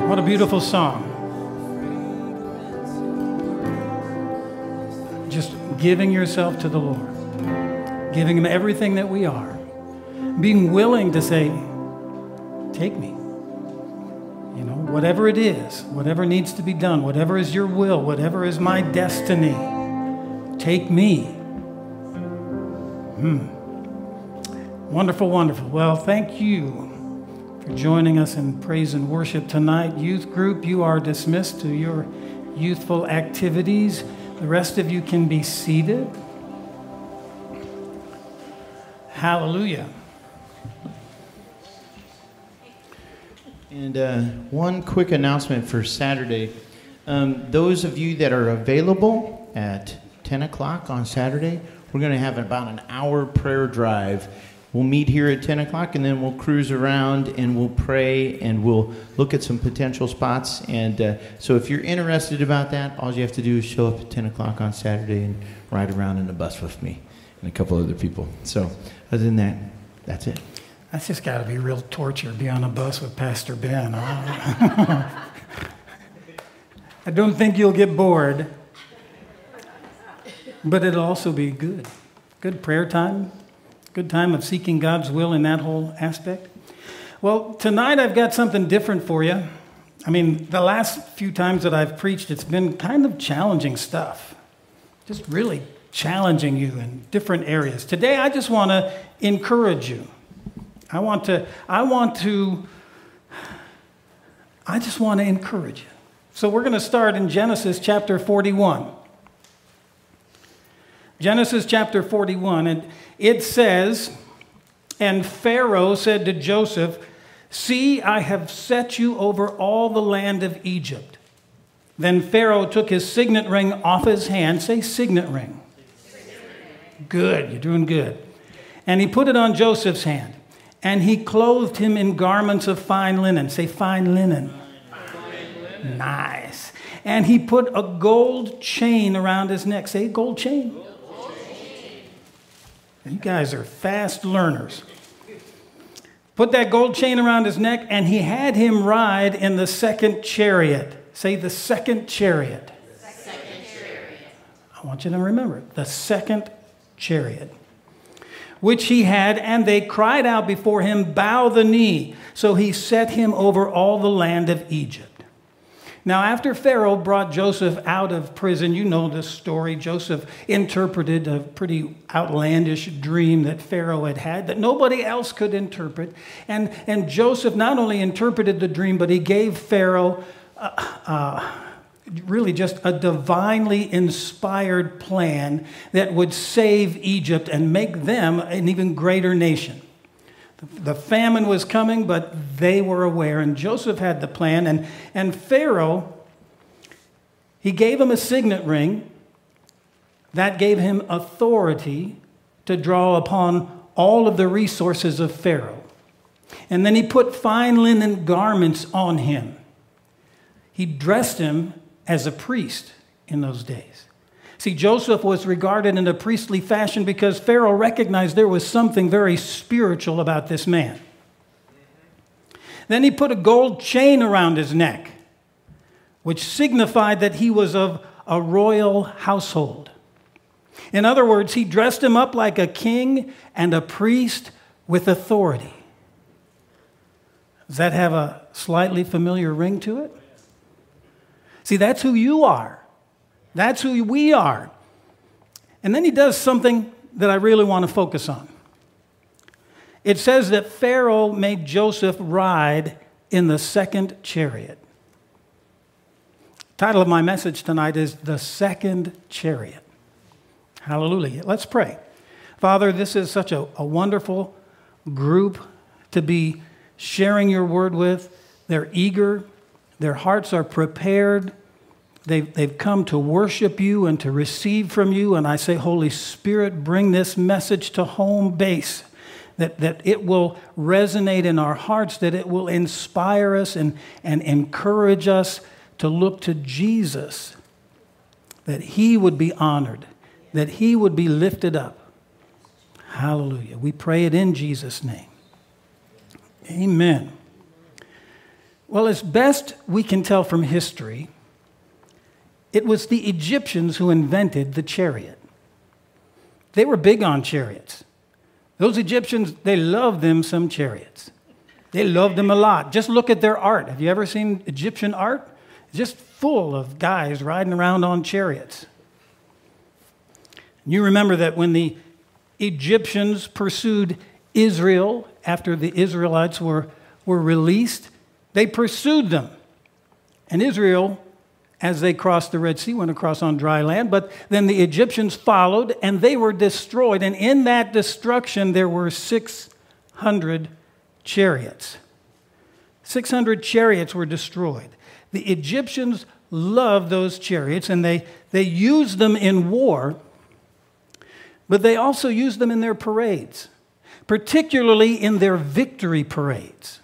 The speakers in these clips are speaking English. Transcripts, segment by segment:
What a beautiful song. Just giving yourself to the Lord, giving Him everything that we are, being willing to say, take me. You know, whatever it is, whatever needs to be done, whatever is your will, whatever is my destiny, take me. Wonderful, wonderful. Well, thank you for joining us in praise and worship tonight. Youth group, you are dismissed to your youthful activities. The rest of you can be seated. Hallelujah. And one quick announcement for Saturday. Those of you that are available at 10 o'clock on Saturday, we're going to have about an hour prayer drive. We'll meet here at 10 o'clock, and then we'll cruise around, and we'll pray, and we'll look at some potential spots. And so if you're interested about that, all you have to do is show up at 10 o'clock on Saturday and ride around in the bus with me and a couple other people. So other than that, that's it. That's just got to be real torture, be on a bus with Pastor Ben. I don't think you'll get bored, but it'll also be good. Good prayer time. Good time of seeking God's will in that whole aspect. Well, tonight I've got something different for you. I mean, the last few times that I've preached, it's been kind of challenging stuff. Just really challenging you in different areas. Today, I just want to encourage you. I just want to encourage you. So we're going to start in Genesis chapter 41. Genesis chapter 41, and it says, "And Pharaoh said to Joseph, 'See, I have set you over all the land of Egypt.' Then Pharaoh took his signet ring off his hand." Say signet ring. Good, you're doing good. "And he put it on Joseph's hand. And he clothed him in garments of fine linen." Say fine linen. Fine linen. Nice. "And he put a gold chain around his neck." Say gold chain. You guys are fast learners. "Put that gold chain around his neck, and he had him ride in the second chariot." Say the second chariot. The second chariot. I want you to remember it. The second chariot. "Which he had, and they cried out before him, 'Bow the knee.' So he set him over all the land of Egypt." Now, after Pharaoh brought Joseph out of prison, you know this story. Joseph interpreted a pretty outlandish dream that Pharaoh had had that nobody else could interpret. And Joseph not only interpreted the dream, but he gave Pharaoh really just a divinely inspired plan that would save Egypt and make them an even greater nation. The famine was coming, but they were aware, and Joseph had the plan. And Pharaoh, he gave him a signet ring that gave him authority to draw upon all of the resources of Pharaoh. And then he put fine linen garments on him. He dressed him as a priest in those days. See, Joseph was regarded in a priestly fashion because Pharaoh recognized there was something very spiritual about this man. Then he put a gold chain around his neck, which signified that he was of a royal household. In other words, he dressed him up like a king and a priest with authority. Does that have a slightly familiar ring to it? See, that's who you are. That's who we are. And then he does something that I really want to focus on. It says that Pharaoh made Joseph ride in the second chariot. The title of my message tonight is The Second Chariot. Hallelujah. Let's pray. Father, this is such a wonderful group to be sharing your word with. They're eager. Their hearts are prepared. They've come to worship you and to receive from you. And I say, Holy Spirit, bring this message to home base, that it will resonate in our hearts, that it will inspire us and encourage us to look to Jesus, that he would be honored, that he would be lifted up. Hallelujah. We pray it in Jesus' name. Amen. Well, as best we can tell from history, it was the Egyptians who invented the chariot. They were big on chariots. Those Egyptians, they loved them some chariots. They loved them a lot. Just look at their art. Have you ever seen Egyptian art? It's just full of guys riding around on chariots. You remember that when the Egyptians pursued Israel after the Israelites were released, they pursued them. And Israel, as they crossed the Red Sea, went across on dry land. But then the Egyptians followed, and they were destroyed. And in that destruction, there were 600 chariots. 600 chariots were destroyed. The Egyptians loved those chariots, and they used them in war, but they also used them in their parades, particularly in their victory parades.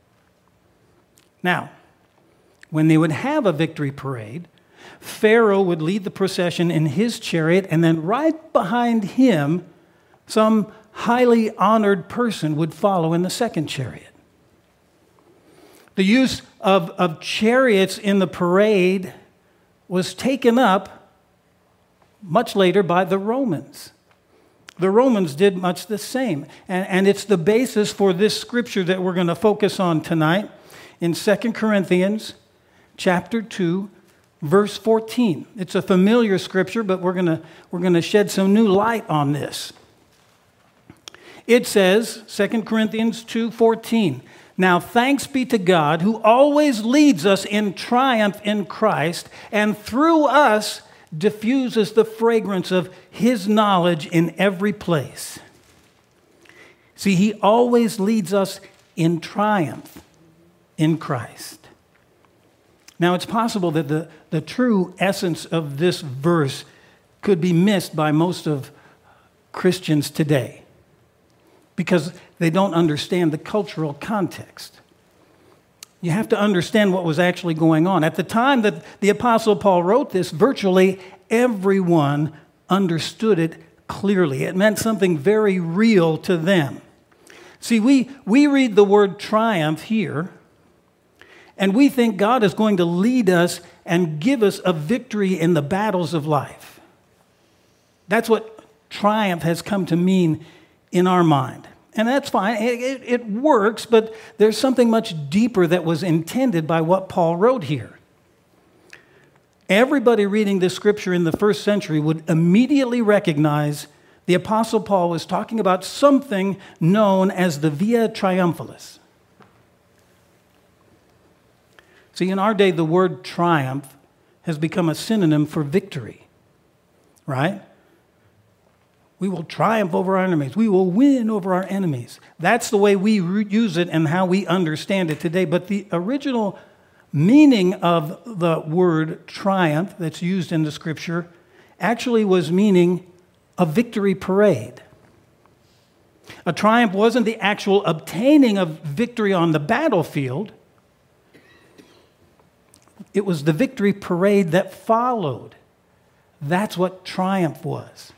Now, when they would have a victory parade, Pharaoh would lead the procession in his chariot, and then right behind him, some highly honored person would follow in the second chariot. The use of chariots in the parade was taken up much later by the Romans. The Romans did much the same. And it's the basis for this scripture that we're going to focus on tonight in 2 Corinthians chapter 2, verse 14. It's a familiar scripture, but we're going to shed some new light on this. It says, 2 Corinthians 2:14, "Now thanks be to God who always leads us in triumph in Christ, and through us diffuses the fragrance of his knowledge in every place." See, he always leads us in triumph in Christ. Now, it's possible that the true essence of this verse could be missed by most of Christians today because they don't understand the cultural context. You have to understand what was actually going on. At the time that the Apostle Paul wrote this, virtually everyone understood it clearly. It meant something very real to them. See, we read the word triumph here, and we think God is going to lead us and give us a victory in the battles of life. That's what triumph has come to mean in our mind. And that's fine. It works, but there's something much deeper that was intended by what Paul wrote here. Everybody reading this scripture in the first century would immediately recognize the Apostle Paul was talking about something known as the Via Triumphalis. See, in our day, the word triumph has become a synonym for victory, right? We will triumph over our enemies. We will win over our enemies. That's the way we use it and how we understand it today. But the original meaning of the word triumph that's used in the scripture actually was meaning a victory parade. A triumph wasn't the actual obtaining of victory on the battlefield. It was the victory parade that followed. That's what triumph was.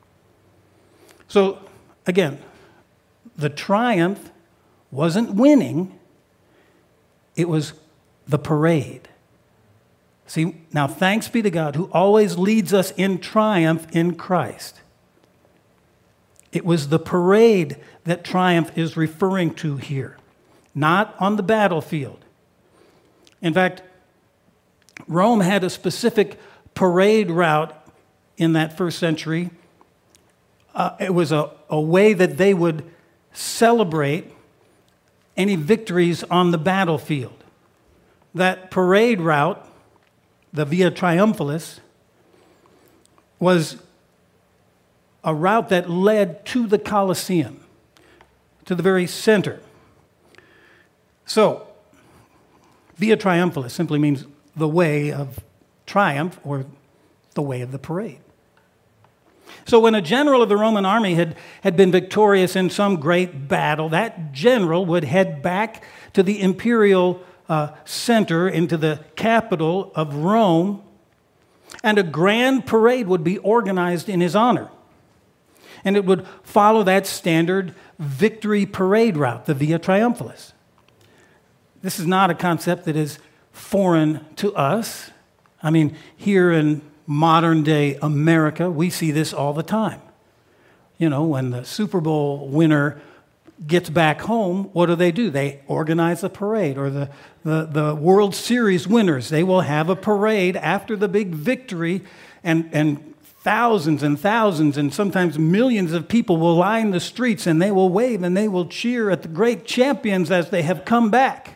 So, again, the triumph wasn't winning, it was the parade. See, now thanks be to God who always leads us in triumph in Christ. It was the parade that triumph is referring to here, not on the battlefield. In fact, Rome had a specific parade route in that first century. It was a way that they would celebrate any victories on the battlefield. That parade route, the Via Triumphalis, was a route that led to the Colosseum, to the very center. So, Via Triumphalis simply means the way of triumph or the way of the parade. So when a general of the Roman army had been victorious in some great battle, that general would head back to the imperial center, into the capital of Rome, and a grand parade would be organized in his honor. And it would follow that standard victory parade route, the Via Triumphalis. This is not a concept that is foreign to us. I mean, here in modern day America, we see this all the time. You know, when the Super Bowl winner gets back home, what do? They organize a parade. Or the World Series winners, they will have a parade after the big victory, and thousands and thousands and sometimes millions of people will line the streets, and they will wave and they will cheer at the great champions as they have come back.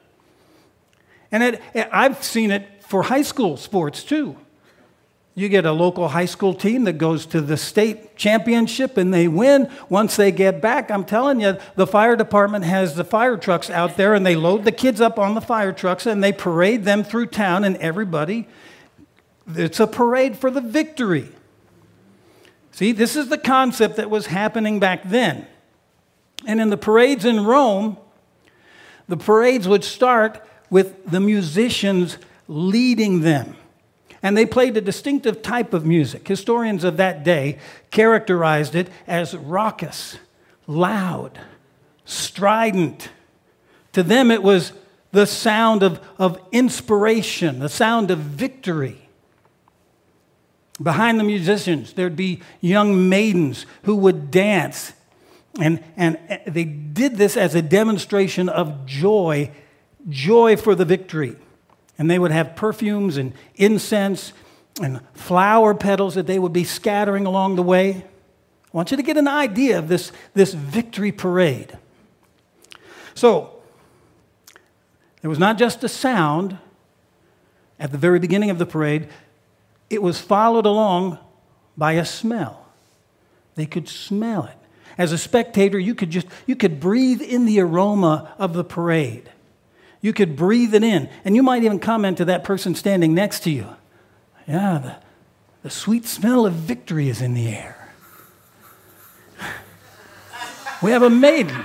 And I've seen it for high school sports too. You get a local high school team that goes to the state championship and they win. Once they get back, I'm telling you, the fire department has the fire trucks out there, and they load the kids up on the fire trucks and they parade them through town, and it's a parade for the victory. See, this is the concept that was happening back then. And in the parades in Rome, the parades would start with the musicians leading them. And they played a distinctive type of music. Historians of that day characterized it as raucous, loud, strident. To them, it was the sound of inspiration, the sound of victory. Behind the musicians, there'd be young maidens who would dance. And they did this as a demonstration of joy for the victory. And they would have perfumes and incense and flower petals that they would be scattering along the way. I want you to get an idea of this victory parade. So, there was not just a sound at the very beginning of the parade. It was followed along by a smell. They could smell it. As a spectator, you could breathe in the aroma of the parade. You could breathe it in. And you might even comment to that person standing next to you. Yeah, the sweet smell of victory is in the air. We have a maiden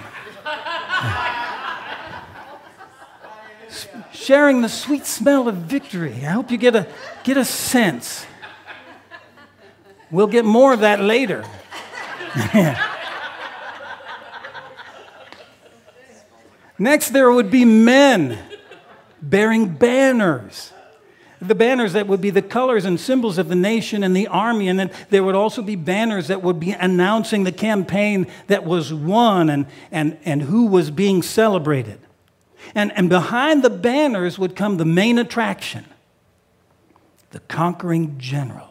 sharing the sweet smell of victory. I hope you get a sense. We'll get more of that later. Next, there would be men bearing banners. The banners that would be the colors and symbols of the nation and the army. And then there would also be banners that would be announcing the campaign that was won and who was being celebrated. And behind the banners would come the main attraction, the conquering general.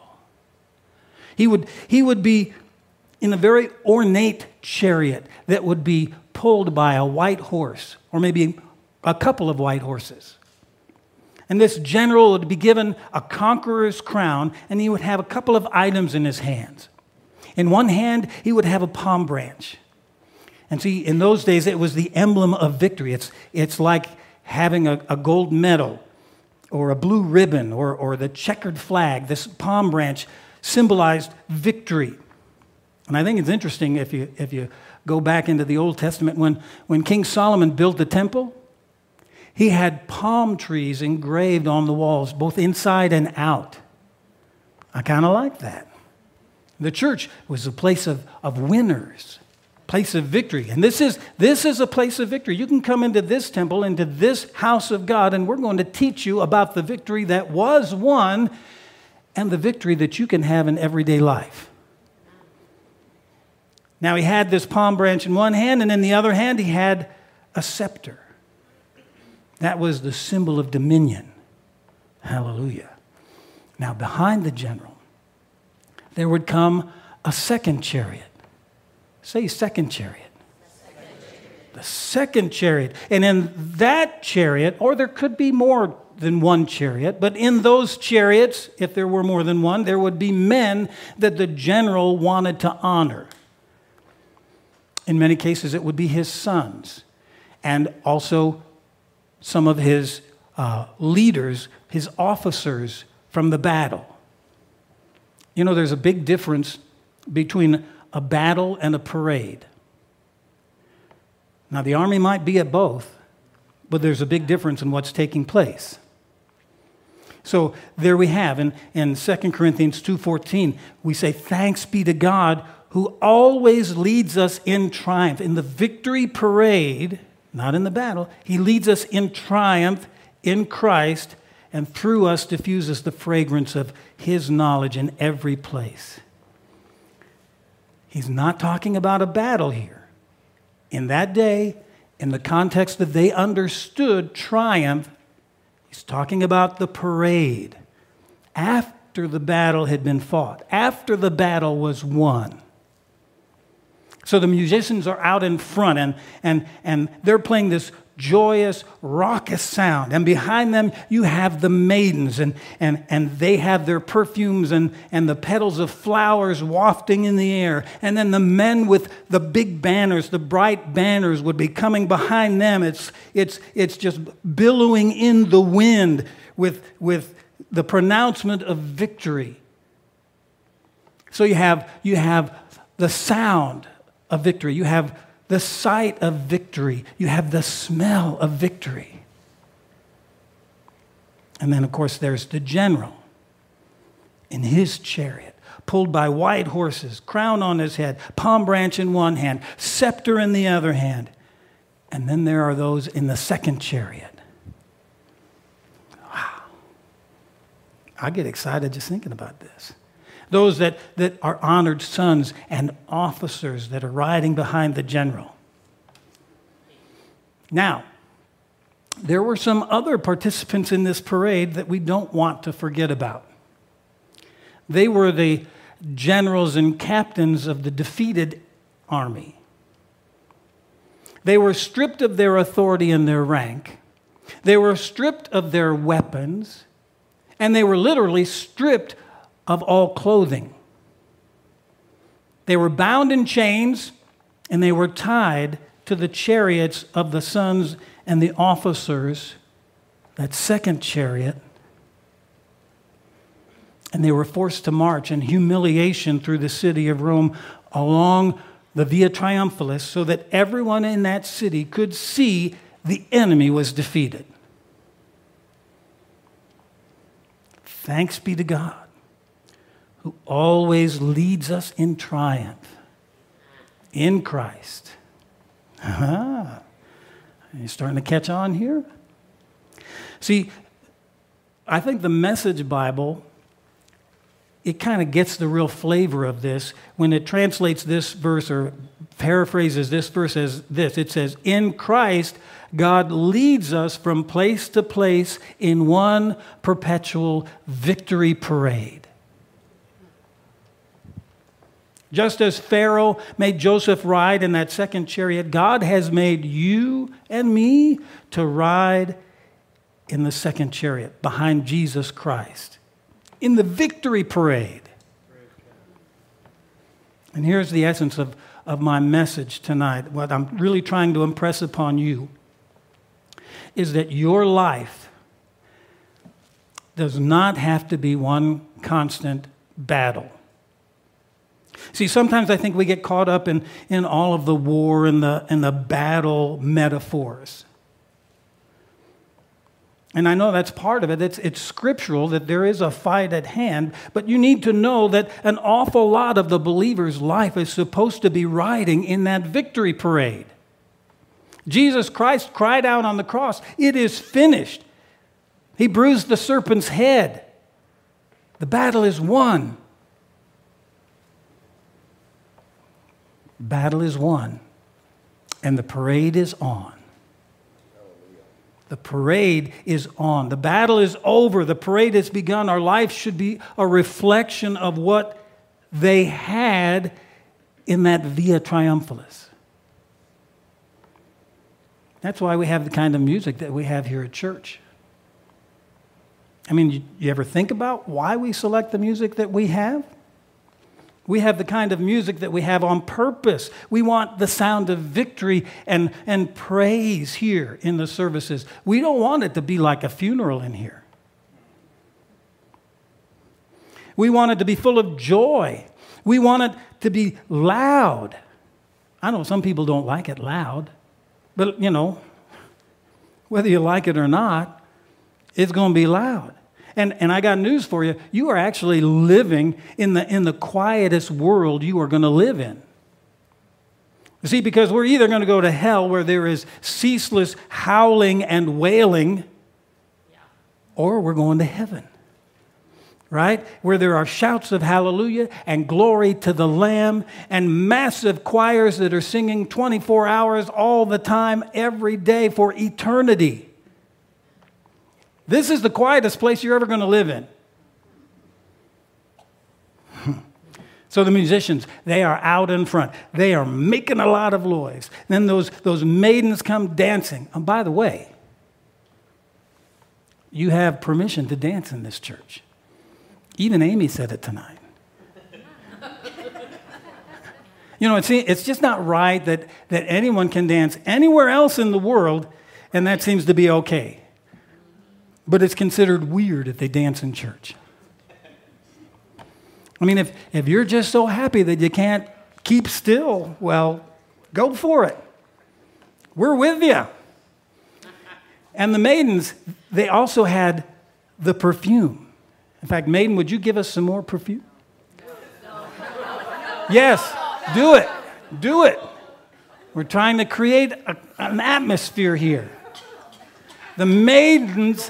He would be in a very ornate chariot that would be pulled by a white horse, or maybe a couple of white horses. And this general would be given a conqueror's crown, and he would have a couple of items in his hands. In one hand, he would have a palm branch. And see, in those days, it was the emblem of victory. It's like having a gold medal or a blue ribbon or the checkered flag. This palm branch symbolized victory. And I think it's interesting if you go back into the Old Testament, when King Solomon built the temple, he had palm trees engraved on the walls, both inside and out. I kind of like that. The church was a place of winners, place of victory. And this is a place of victory. You can come into this temple, into this house of God, and we're going to teach you about the victory that was won and the victory that you can have in everyday life. Now, he had this palm branch in one hand, and in the other hand, he had a scepter. That was the symbol of dominion. Hallelujah. Now, behind the general, there would come a second chariot. Say second chariot. The second chariot. And in that chariot, or there could be more than one chariot, but in those chariots, if there were more than one, there would be men that the general wanted to honor. In many cases, it would be his sons, and also some of his leaders, his officers from the battle. You know, there's a big difference between a battle and a parade. Now, the army might be at both, but there's a big difference in what's taking place. So there we have, in 2 Corinthians 2:14, we say, "Thanks be to God who always leads us in triumph." In the victory parade, not in the battle. He leads us in triumph in Christ, and through us diffuses the fragrance of his knowledge in every place. He's not talking about a battle here. In that day, in the context that they understood triumph, he's talking about the parade after the battle had been fought, after the battle was won. So the musicians are out in front, and they're playing this joyous, raucous sound. And behind them, you have the maidens, and they have their perfumes and the petals of flowers wafting in the air. And then the men with the big banners, the bright banners, would be coming behind them. It's just billowing in the wind with the pronouncement of victory. So you have the sound of victory. You have the sight of victory. You have the smell of victory. And then, of course, there's the general in his chariot, pulled by white horses, crown on his head, palm branch in one hand, scepter in the other hand. And then there are those in the second chariot. Wow. I get excited just thinking about this. Those that are honored sons and officers that are riding behind the general. Now, there were some other participants in this parade that we don't want to forget about. They were the generals and captains of the defeated army. They were stripped of their authority and their rank. They were stripped of their weapons, and they were literally stripped of all clothing. They were bound in chains, and they were tied to the chariots of the sons and the officers, that second chariot, and they were forced to march in humiliation through the city of Rome along the Via Triumphalis so that everyone in that city could see the enemy was defeated. Thanks be to God, who always leads us in triumph in Christ. Are you starting to catch on here? See, I think the Message Bible, it kind of gets the real flavor of this when it translates this verse or paraphrases this verse as this. It says, in Christ, God leads us from place to place in one perpetual victory parade. Just as Pharaoh made Joseph ride in that second chariot, God has made you and me to ride in the second chariot behind Jesus Christ in the victory parade. And here's the essence of my message tonight. What I'm really trying to impress upon you is that your life does not have to be one constant battle. See, sometimes I think we get caught up in all of the war and the battle metaphors. And I know that's part of it. It's scriptural that there is a fight at hand, but you need to know that an awful lot of the believer's life is supposed to be riding in that victory parade. Jesus Christ cried out on the cross, "It is finished." He bruised the serpent's head. The battle is won. Battle is won, and the parade is on. The parade is on. The battle is over. The parade has begun. Our life should be a reflection of what they had in that Via Triumphalis. That's why we have the kind of music that we have here at church. I mean, you ever think about why we select the music that we have? We have the kind of music that we have on purpose. We want the sound of victory and praise here in the services. We don't want it to be like a funeral in here. We want it to be full of joy. We want it to be loud. I know some people don't like it loud, but whether you like it or not, it's going to be loud. And I got news for you. You are actually living in the quietest world you are going to live in. You see, because we're either going to go to hell where there is ceaseless howling and wailing, or we're going to heaven, right? Where there are shouts of hallelujah and glory to the Lamb and massive choirs that are singing 24 hours all the time, every day for eternity. This is the quietest place you're ever going to live in. So the musicians, they are out in front. They are making a lot of noise. Then those maidens come dancing. And by the way, you have permission to dance in this church. Even Amy said it tonight. You know, it's just not right that anyone can dance anywhere else in the world, and that seems to be okay. But it's considered weird if they dance in church. I mean, if you're just so happy that you can't keep still, well, go for it. We're with you. And the maidens, they also had the perfume. In fact, maiden, would you give us some more perfume? Yes, do it. Do it. We're trying to create an atmosphere here. The maidens...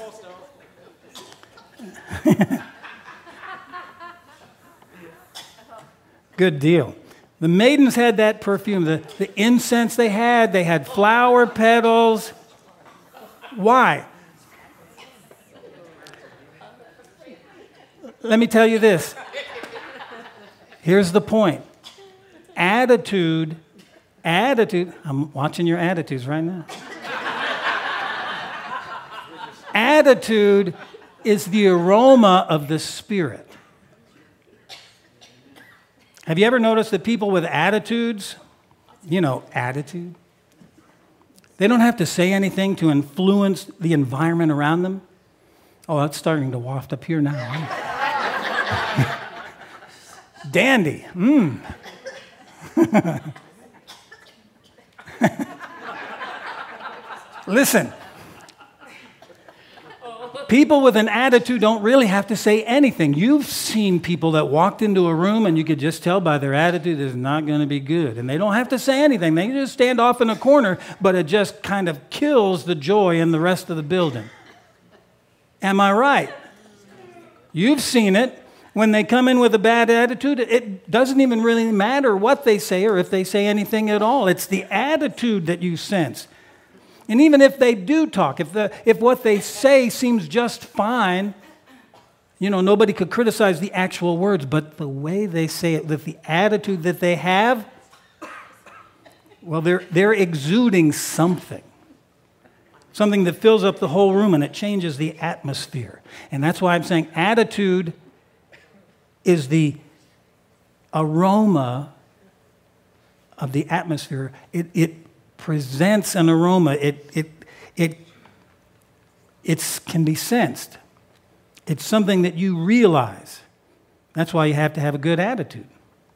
Good deal. The maidens had that perfume, the incense they had flower petals. Why? Let me tell you this. Here's the point. Attitude, I'm watching your attitudes right now. Attitude is the aroma of the Spirit. Have you ever noticed that people with attitudes, attitude, they don't have to say anything to influence the environment around them? Oh, that's starting to waft up here now. Dandy. Listen. People with an attitude don't really have to say anything. You've seen people that walked into a room and you could just tell by their attitude it's not going to be good. And they don't have to say anything. They can just stand off in a corner, but it just kind of kills the joy in the rest of the building. Am I right? You've seen it. When they come in with a bad attitude, it doesn't even really matter what they say or if they say anything at all. It's the attitude that you sense. And even if they do talk, if what they say seems just fine, nobody could criticize the actual words, but the way they say it, with the attitude that they have, well, they're exuding something that fills up the whole room and it changes the atmosphere. And that's why I'm saying attitude is the aroma of the atmosphere. It presents an aroma. It can be sensed. It's something that you realize. That's why you have to have a good attitude.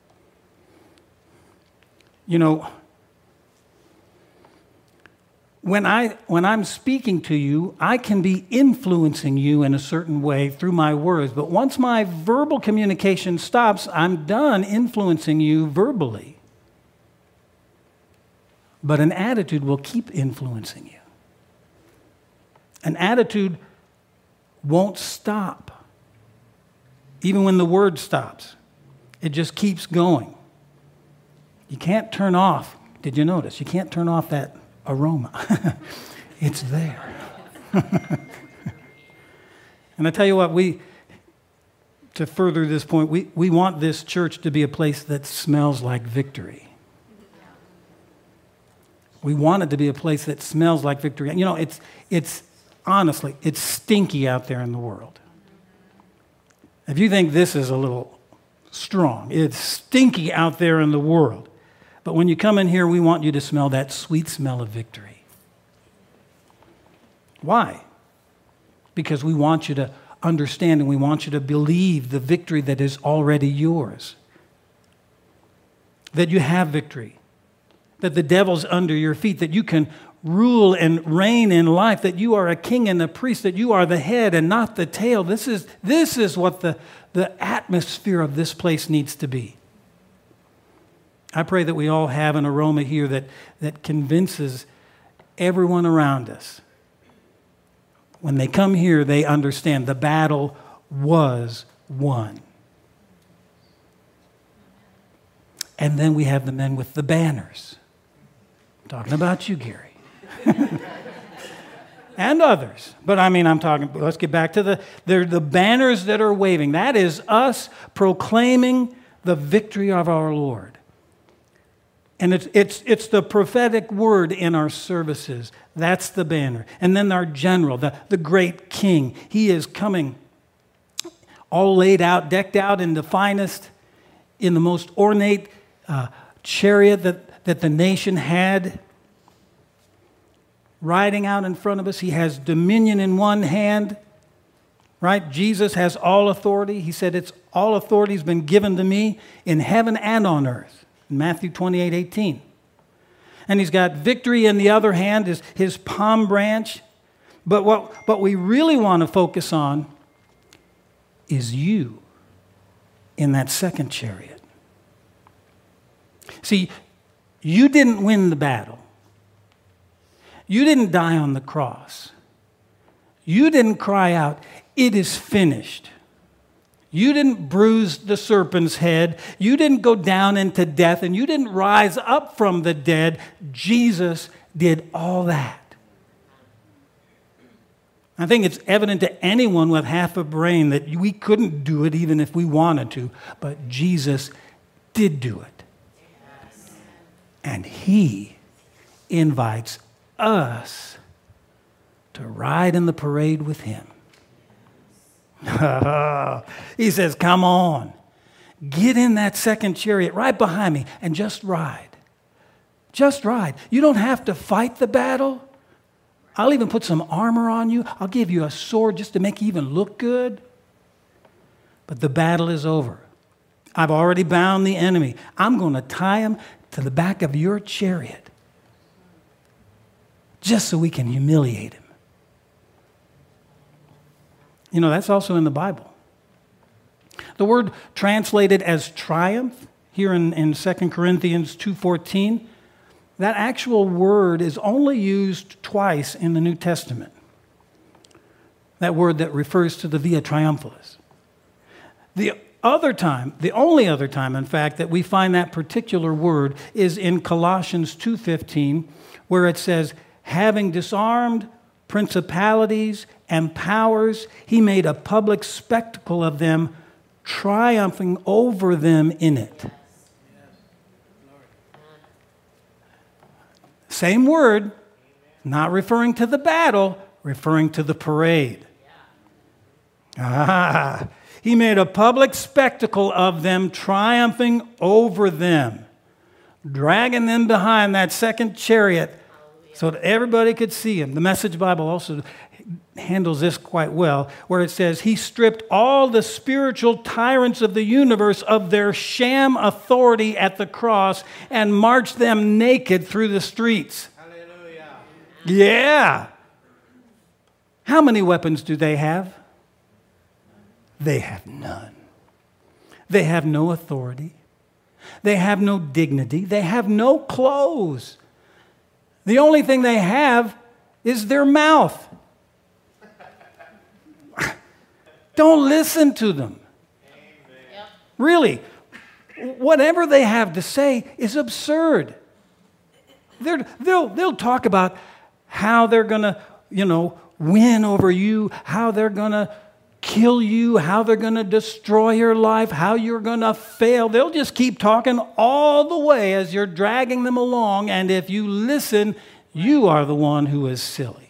When I'm speaking to you, I can be influencing you in a certain way through my words. But once my verbal communication stops, I'm done influencing you verbally. But an attitude will keep influencing you. An attitude won't stop. Even when the word stops, it just keeps going. You can't turn off. Did you notice? You can't turn off that aroma. It's there. And I tell you what, to further this point, we want this church to be a place that smells like victory. We want it to be a place that smells like victory. It's honestly, it's stinky out there in the world. If you think this is a little strong, it's stinky out there in the world. But when you come in here, we want you to smell that sweet smell of victory. Why? Because we want you to understand and we want you to believe the victory that is already yours. That you have victory. That the devil's under your feet, that you can rule and reign in life, that you are a king and a priest, that you are the head and not the tail. This is what the atmosphere of this place needs to be. I pray that we all have an aroma here that convinces everyone around us. When they come here, they understand the battle was won. And then we have the men with the banners. I'm talking about you, Gary. And others. But I'm talking, let's get back to the banners that are waving. That is us proclaiming the victory of our Lord. And it's the prophetic word in our services. That's the banner. And then our general, the great king, he is coming all laid out, decked out in the finest, in the most ornate chariot that the nation had. Riding out in front of us. He has dominion in one hand. Right? Jesus has all authority. He said, "It's all authority has been given to me in heaven and on earth." In Matthew 28:18. And he's got victory in the other hand, his palm branch. But what we really want to focus on is you in that second chariot. See, you didn't win the battle. You didn't die on the cross. You didn't cry out, "It is finished." You didn't bruise the serpent's head. You didn't go down into death, and you didn't rise up from the dead. Jesus did all that. I think it's evident to anyone with half a brain that we couldn't do it even if we wanted to, but Jesus did do it. Yes. And he invites us to ride in the parade with him. He says, "Come on, get in that second chariot right behind me and just ride. Just ride. You don't have to fight the battle. I'll even put some armor on you. I'll give you a sword just to make you even look good. But the battle is over. I've already bound the enemy. I'm going to tie him to the back of your chariot just so we can humiliate him." You know, that's also in the Bible. The word translated as triumph here in 2 Corinthians 2:14, that actual word is only used twice in the New Testament. That word that refers to the Via Triumphalis. The only other time, in fact, that we find that particular word is in Colossians 2:15, where it says, "Having disarmed principalities and powers, he made a public spectacle of them, triumphing over them in it." Same word, not referring to the battle, referring to the parade. He made a public spectacle of them, triumphing over them, dragging them behind that second chariot so that everybody could see him. The Message Bible also handles this quite well, where it says, "He stripped all the spiritual tyrants of the universe of their sham authority at the cross and marched them naked through the streets." Hallelujah. Yeah. How many weapons do they have? They have none. They have no authority. They have no dignity. They have no clothes. The only thing they have is their mouth. Don't listen to them. Amen. Really, whatever they have to say is absurd. They'll talk about how they're going to, win over you, how they're going to kill you, how they're going to destroy your life, how you're going to fail. They'll just keep talking all the way as you're dragging them along, and if you listen, you are the one who is silly.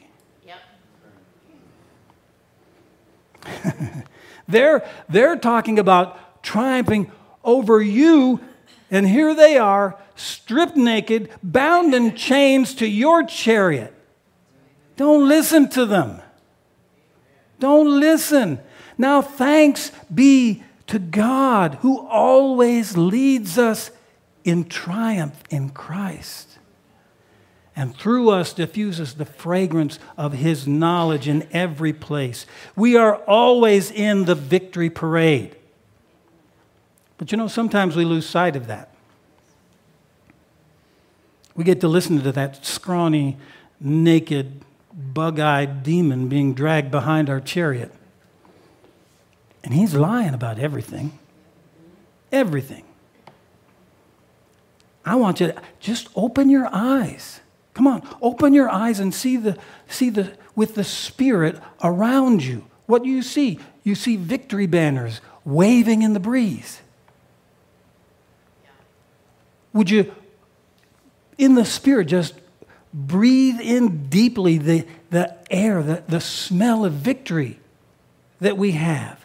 They're talking about triumphing over you, and here they are, stripped naked, bound in chains to your chariot. Don't listen to them. Don't listen. Now, thanks be to God who always leads us in triumph in Christ, and through us diffuses the fragrance of his knowledge in every place. We are always in the victory parade. But sometimes we lose sight of that. We get to listen to that scrawny, naked, bug-eyed demon being dragged behind our chariot. And he's lying about everything. Everything. I want you to just open your eyes. Come on, open your eyes and see with the Spirit around you. What do you see? You see victory banners waving in the breeze. Would you, in the Spirit, just breathe in deeply the air, the smell of victory that we have?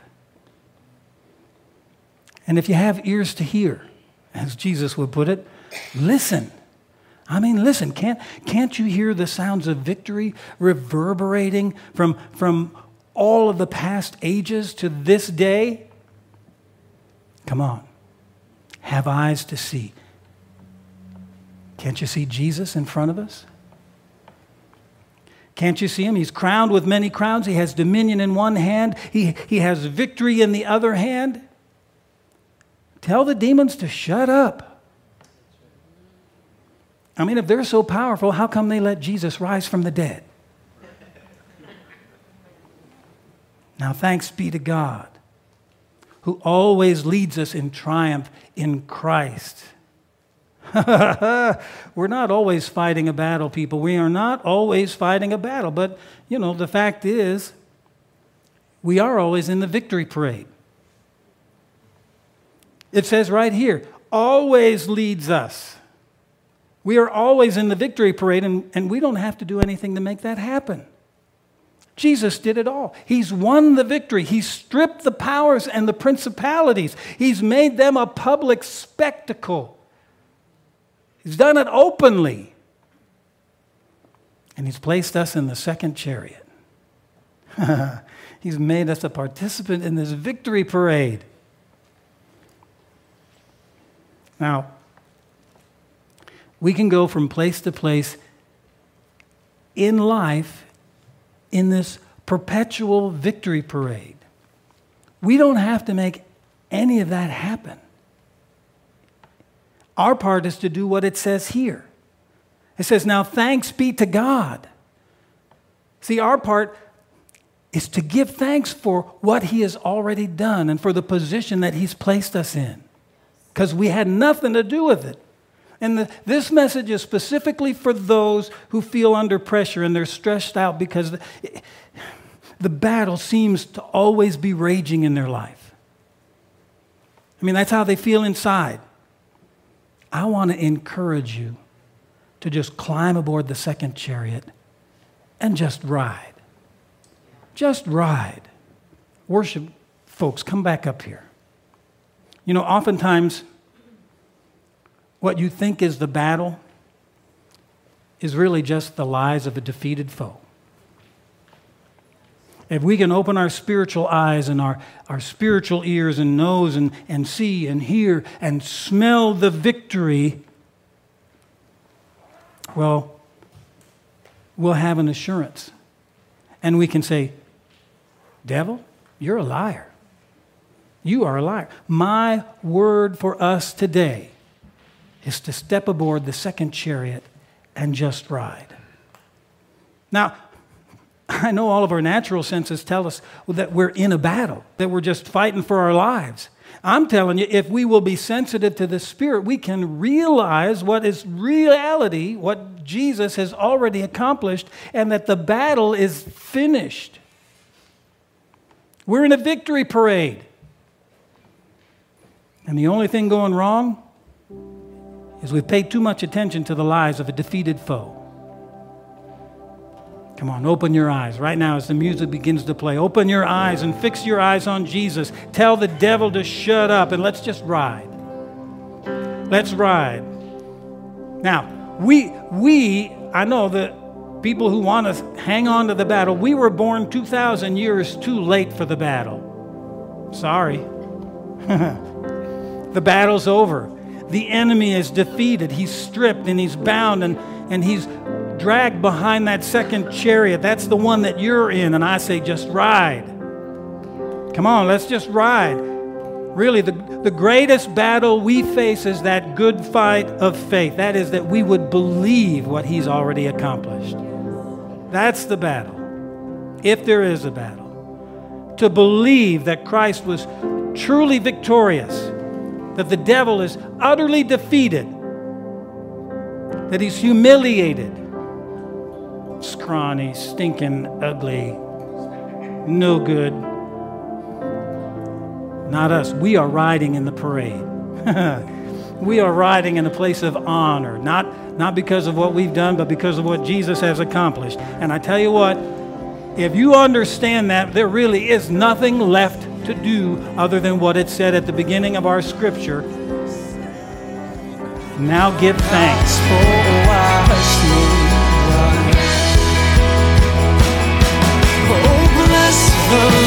And if you have ears to hear, as Jesus would put it, listen. I mean, listen. Can't you hear the sounds of victory reverberating from all of the past ages to this day? Come on. Have eyes to see. Can't you see Jesus in front of us? Can't you see him? He's crowned with many crowns. He has dominion in one hand. He has victory in the other hand. Tell the demons to shut up. I mean, if they're so powerful, how come they let Jesus rise from the dead? Now, thanks be to God, who always leads us in triumph in Christ. We're not always fighting a battle, people. We are not always fighting a battle. But, the fact is, we are always in the victory parade. It says right here, always leads us. We are always in the victory parade, and we don't have to do anything to make that happen. Jesus did it all. He's won the victory. He's stripped the powers and the principalities. He's made them a public spectacle. He's done it openly. And he's placed us in the second chariot. He's made us a participant in this victory parade. Now, we can go from place to place in life in this perpetual victory parade. We don't have to make any of that happen. Our part is to do what it says here. It says, now thanks be to God. See, our part is to give thanks for what he has already done and for the position that he's placed us in, because we had nothing to do with it. And this message is specifically for those who feel under pressure and they're stressed out because the battle seems to always be raging in their life. I mean, that's how they feel inside. I want to encourage you to just climb aboard the second chariot and just ride. Just ride. Worship folks, come back up here. Oftentimes, what you think is the battle is really just the lies of a defeated foe. If we can open our spiritual eyes and our spiritual ears and nose and see and hear and smell the victory, well, we'll have an assurance. And we can say, devil, you're a liar. You are a liar. My word for us today is to step aboard the second chariot and just ride. Now, I know all of our natural senses tell us that we're in a battle, that we're just fighting for our lives. I'm telling you, if we will be sensitive to the Spirit, we can realize what is reality, what Jesus has already accomplished, and that the battle is finished. We're in a victory parade. And the only thing going wrong is we've paid too much attention to the lies of a defeated foe. Come on, open your eyes. Right now as the music begins to play, open your eyes and fix your eyes on Jesus. Tell the devil to shut up and let's just ride. Let's ride. Now, I know that people who want to hang on to the battle, we were born 2,000 years too late for the battle. Sorry. The battle's over. The enemy is defeated. He's stripped and he's bound and he's dragged behind that second chariot. That's the one that you're in. And I say, just ride. Come on, let's just ride. Really, the greatest battle we face is that good fight of faith. That is, that we would believe what he's already accomplished. That's the battle, if there is a battle. To believe that Christ was truly victorious, that the devil is utterly defeated, that he's humiliated, scrawny, stinking, ugly, no good. Not us. We are riding in the parade. We are riding in a place of honor, not because of what we've done, but because of what Jesus has accomplished. And I tell you what, if you understand that, there really is nothing left to do other than what it said at the beginning of our scripture. Now give thanks. Oh, bless the